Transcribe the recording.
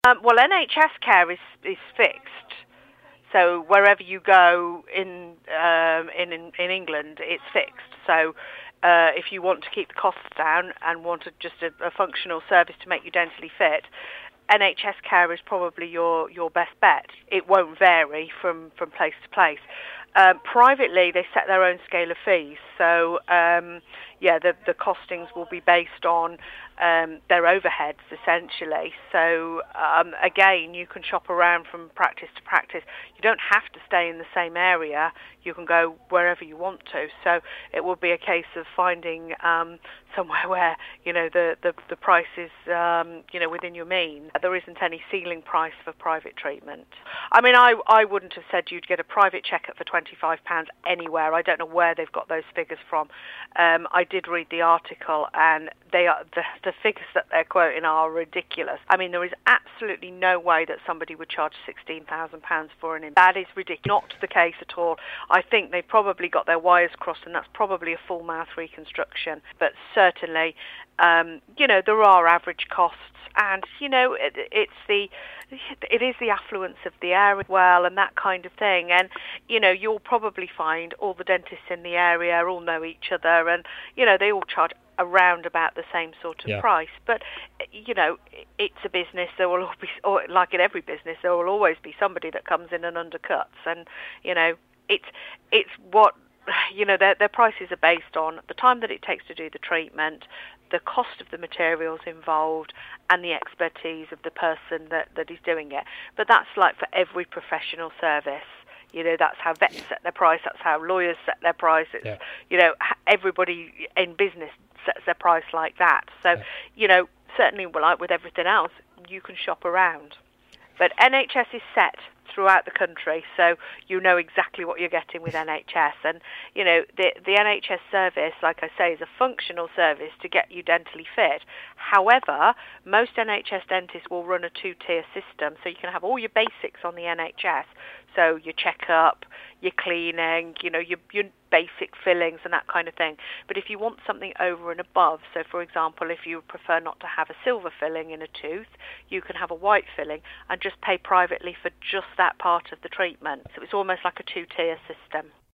Well, NHS care is fixed. So wherever you go in England, it's fixed. So if you want to keep the costs down and want just a functional service to make you dentally fit, NHS care is probably your best bet. It won't vary from place to place. Privately, they set their own scale of fees. So the costings will be based on their overheads, essentially. So again, you can shop around from practice to practice. You don't have to stay in the same area. You can go wherever you want to. So it will be a case of finding somewhere where the price is within your means. There isn't any ceiling price for private treatment. I mean, I wouldn't have said you'd get a private checkup for £25 anywhere. I don't know where they've got those figures from. I did read the article, and they are the figures that they're quoting are ridiculous. I mean, there is absolutely no way that somebody would charge £16,000 for an implant. That is ridiculous. Not the case at all. I think they've probably got their wires crossed, and that's probably a full mouth reconstruction. But certainly, there are average costs, and it is the affluence of the area as well, and that kind of thing. And you'll probably find all the dentists in the area all know each other, and they all charge around about the same sort of price. But it's a business. There will always, or like in every business, there will always be somebody that comes in and undercuts. And it's what their prices are based on the time that it takes to do the treatment, the cost of the materials involved, and the expertise of the person that is doing it. But that's like for every professional service. That's how vets set their price. That's how lawyers set their price. It's, everybody in business sets their price like that. So, certainly, like with everything else, you can shop around. But NHS is set throughout the country, so you know exactly what you're getting with NHS. And, the NHS service, like I say, is a functional service to get you dentally fit. However, most NHS dentists will run a two-tier system, so you can have all your basics on the NHS. So your checkup, your cleaning, your basic fillings and that kind of thing. But if you want something over and above, so for example, if you prefer not to have a silver filling in a tooth, you can have a white filling and just pay privately for just that part of the treatment. So it's almost like a two-tier system.